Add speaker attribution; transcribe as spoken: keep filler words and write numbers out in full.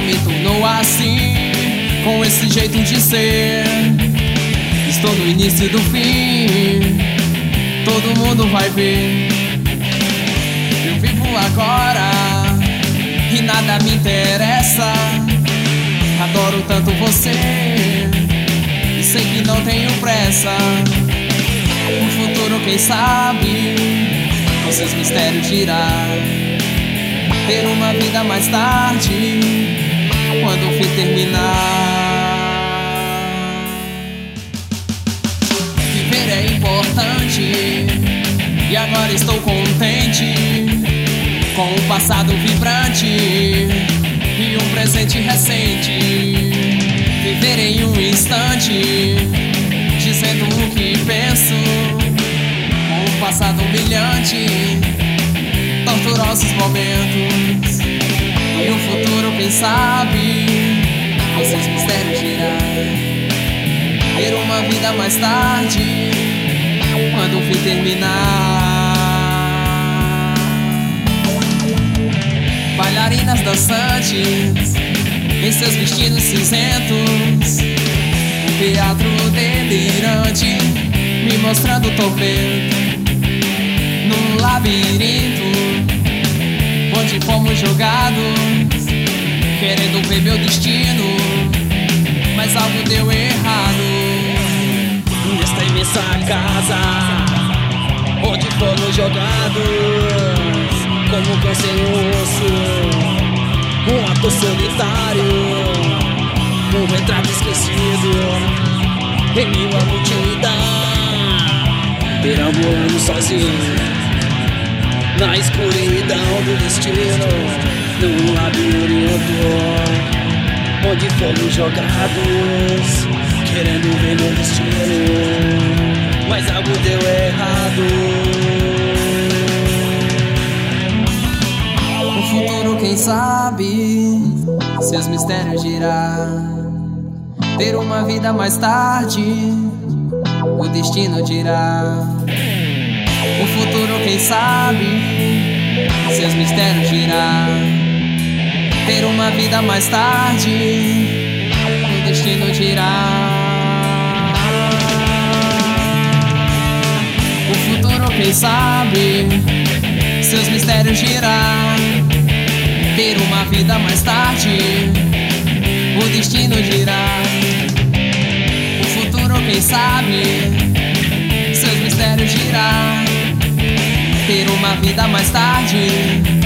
Speaker 1: me tornou assim, com esse jeito de ser. Estou no início do fim, todo mundo vai ver. Eu vivo agora e nada me interessa. Adoro tanto você e sei que não tenho pressa. O futuro, quem sabe, com seus mistérios dirá. Ter uma vida mais tarde, quando o fim terminar. Viver é importante e agora estou contente, com um passado vibrante e um presente recente. Viver em um instante, dizendo o que penso, com um passado humilhante, torturosos momentos e um futuro, quem sabe, com seus mistérios dirá. Ter uma vida mais tarde, quando o fim terminar. Bailarinas dançantes em seus vestidos cinzentos, um teatro delirante me mostrando o tormento. Num labirinto onde fomos jogados, querendo ver meu destino, mas algo deu errado.
Speaker 2: Nesta imensa casa onde fomos jogados, como cão sem osso, um ator solitário, um retrato esquecido em meio à multidão, perambulando sozinho na escuridão do destino, num labirinto onde fomos jogados, querendo ver meu destino, mas algo deu errado.
Speaker 1: O futuro, quem sabe, seus mistérios dirá. Ter uma vida mais tarde, o destino dirá. O futuro, quem sabe, seus mistérios dirá. Ter uma vida mais tarde, o destino dirá. O futuro, quem sabe, seus mistérios dirá. Ter uma vida mais tarde, o destino dirá. O futuro, quem sabe, seus mistérios dirá. Ter uma vida mais tarde,